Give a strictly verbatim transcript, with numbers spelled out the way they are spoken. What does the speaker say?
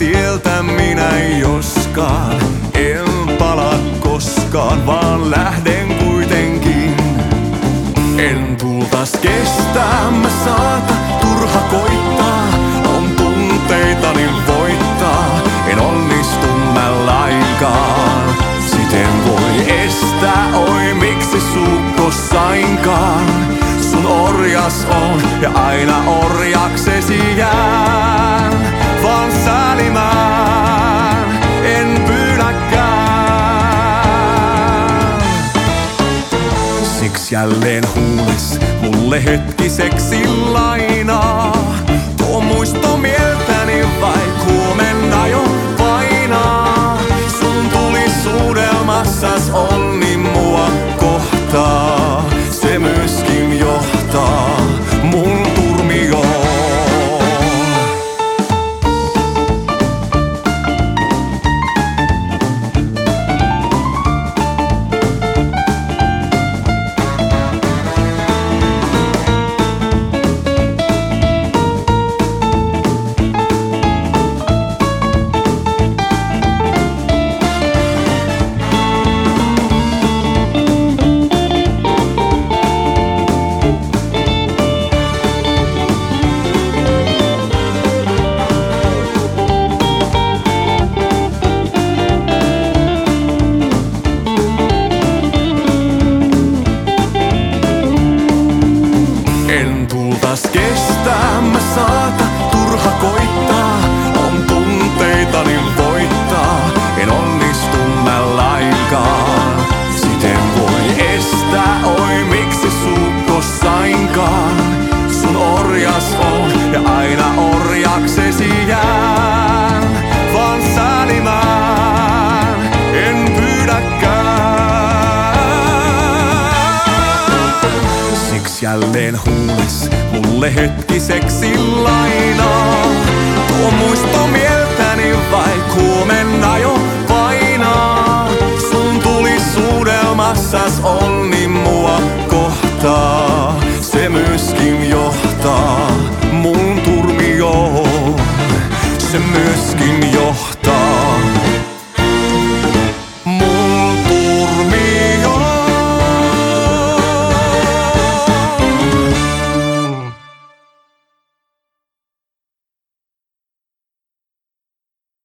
tieltä minä joskaan en palaa koskaan, vaan lähden kuitenkin. En tultas kestää, mä saata turha koittaa, on tunteitani voittaa, en onnistu mä lainkaan. Siten voi estää, oi miksi suukko sainkaan. Sun orjas on ja aina orjaksesi jään, vaan säälimään en pyydäkään. Siksi jälleen huulis mulle hetkiseksi lainaa, tuo muisto mieltäni vaik huomenna jo painaa. Sun tulisuudelmassas onni mua kohtaa, se myöskin johtaa mun turmioon. Tultas kestää, mä saata turha koittaa, on tunteitani voittaa, en onnistu mä lainkaan. Siten voi estää, oi miksi suukko sainkaan. Sun orjas on ja aina orjaksesi jään, vaan säälimään en pyydäkään. Siksi jälleen huulis mulle hetkiseksi lainaa, tuo muisto mieltäni vaik huomenna jo painaa. Sun tulisuudelmassas onni mua kohtaa, se myöskin johtaa mun turmioon, se myöskin johtaa